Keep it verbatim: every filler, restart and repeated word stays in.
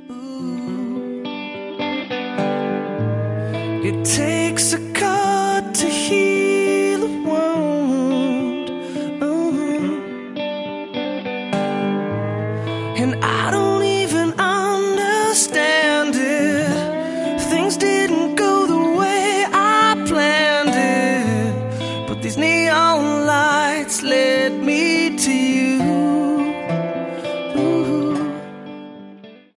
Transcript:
Ooh. It takes a cut to heal a wound. Ooh. And I don't even understand it. Things didn't go the way I planned it, but these neon lights led me to you.